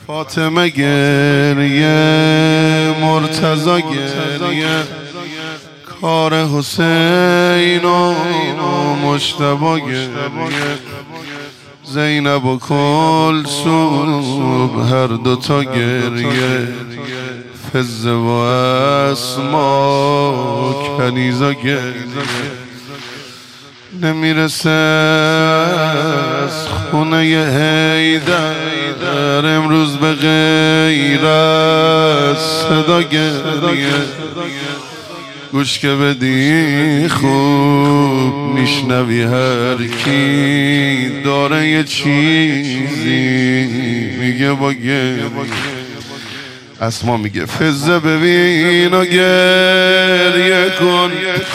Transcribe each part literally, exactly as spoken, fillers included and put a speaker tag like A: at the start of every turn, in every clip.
A: فاطمه گریه، مرتضی گریه، کار حسین و مجتبی گریه، زینب و کلثوم هر دوتا گریه، فزه و اسما کنیزا گریه، نمیرسه از خونه حیدر امروز به غیر از صدا گریه، گوش که بدی خوب میشنوی هر کی داره یه چیزی میگه با گریه. اسما میگه فزه ببین و گریه کن،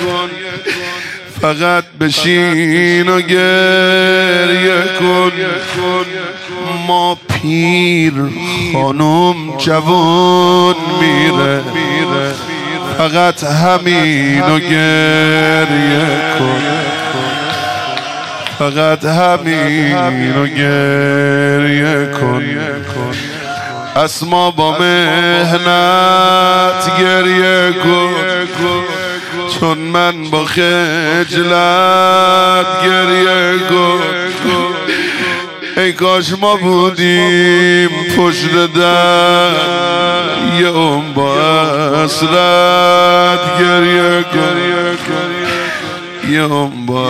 A: فقط بشین و گریه کن، ما پیر خانم جوان میره، فقط همین و گریه کن، فقط همین و گریه کن. اسما با مهنت گریه کن، چون من با خجلت گریه کن. ای کاش ما بودیم پشت در یه اون با حسرت گریه کن، یه اون با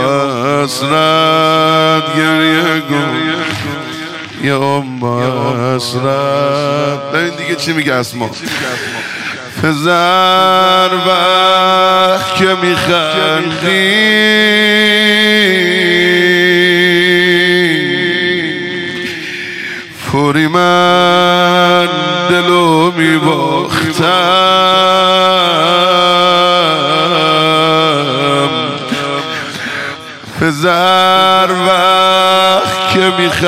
A: حسرت گریه کن، یه اون با حسرت. ببین دیگه چی میگه اسما. فزر وقت که میخندی فوری من دلو میباختم، فزر وقت که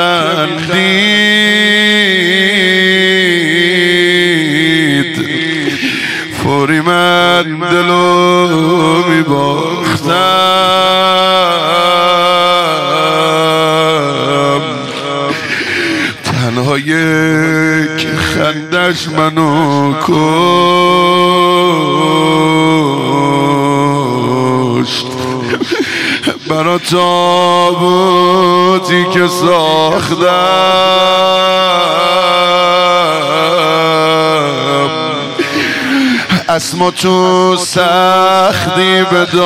A: میخندید فوری من دلو میباختم، تنها یک خندش منو کشت، برا تابوتی که ساختم، اسما تو سختی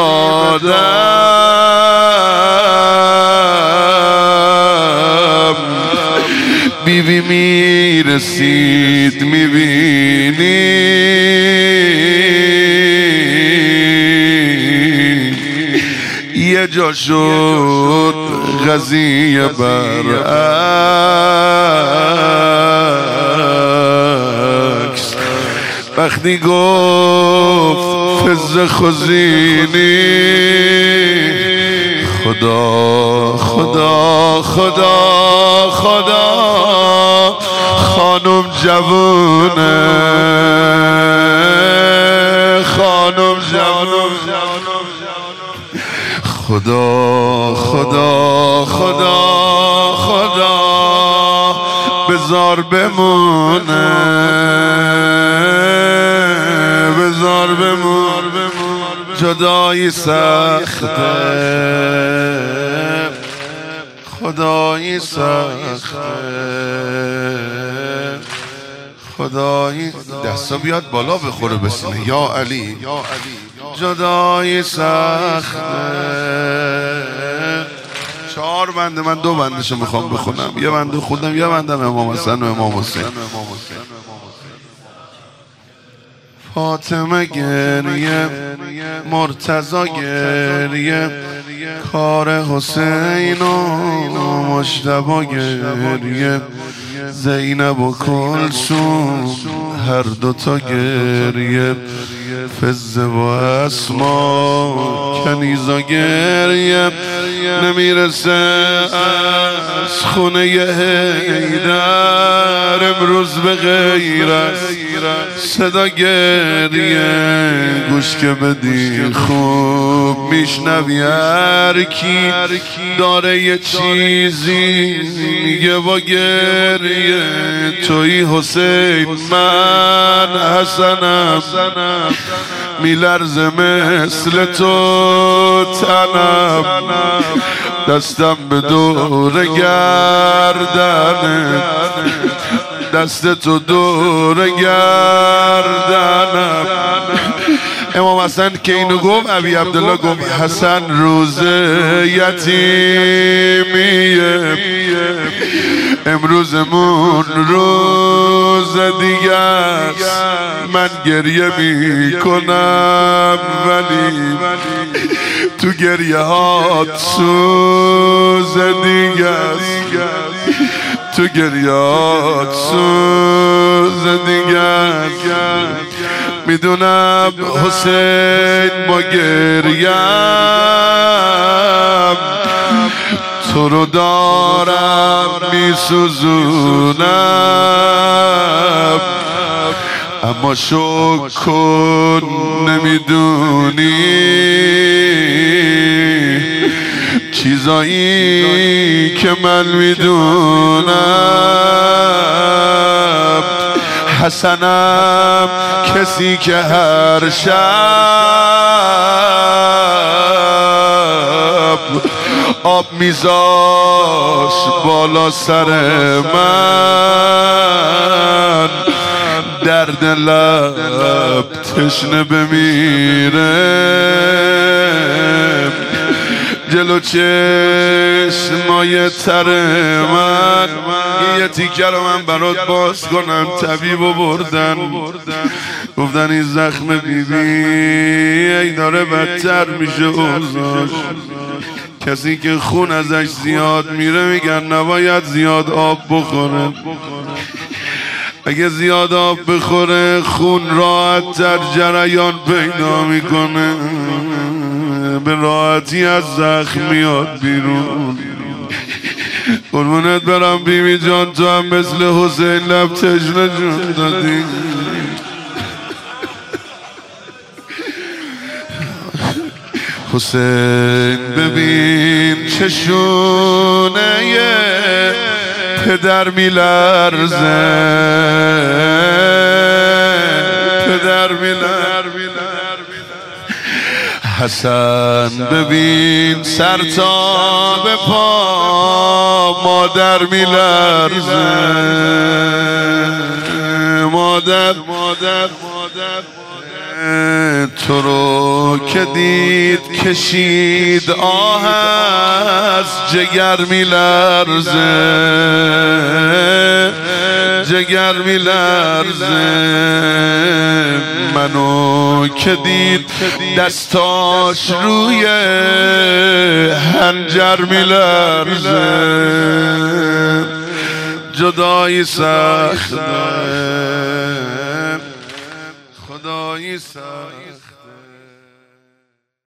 A: بدادم، بیبی میرسید میبینی یه جا شد قضیه برعکس، وقتی گفت فزه خزینی خدا خدا خدا خدا خانم جوونه، خانم جوونه، خدا خدا خدا خدا بذار بمونه، بذار بمونه، جدایی سخته، خدایی سخته، خدایی. دستا بیاد بالا بخوره بسینه یا علی، جدایی سخته. چهار بنده، من دو بندشو میخوام بخونم، یه بنده خودم، یه بندم امام حسن و امام حسین. فاطمه گریه، مرتضی گریه، کار حسین و مجتبی گریه، زینب و کلثوم هر دوتا گریه، فزه و اسما کنیزا گریه، نمیرسه از از خونه حیدر امروز به غیر است صدا گریه گوش که بدی خوب میشنوی هر کی داره یه چیزی میگه با گریه توی حسین من حسنم میلرزه مثل تو تنم دستم به دور گردنه دست تو دور گردنم امام حسن که اینو گفت ابی عبدالله گفت حسن روز یتیمیه امروزمون روز دیگه است من گریه می کنم ولی تو گریه هات سوز دیگه است تو گریه هات سوز دیگه است میدونم حسین با گریم تو رو دارم میسوزونم اما شکر کن نمیدونی چیزایی که من میدونم حسنم کسی که هر شب آب میذاش بالا سر من درد لب تشنه بمیره جلو چشمای تر من یه تیکه رو من برات باز کنم طبیبو بردن گفتن این زخم بیبی ای داره بدتر میشه اوضاش کسی که خون ازش زیاد میره میگن نباید زیاد آب بخوره اگه زیاد آب بخوره خون راحت تر جریان پیدا میکنه به راحتی از زخم میاد بیرون قربونت برم بیبی جان تو هم مثل حسین لب تشنه جون دادی حسین ببین چشونه پدر میلرزه پدر میلرزه حسن ببین سر تا به پا مادر میلرزه مادر مادر مادر تو رو که دید کشید آه از جگر میلرزه جگر میلرزه منو که دید دستاش روی هنجر میلرزه جدایی سخت خدایی سخت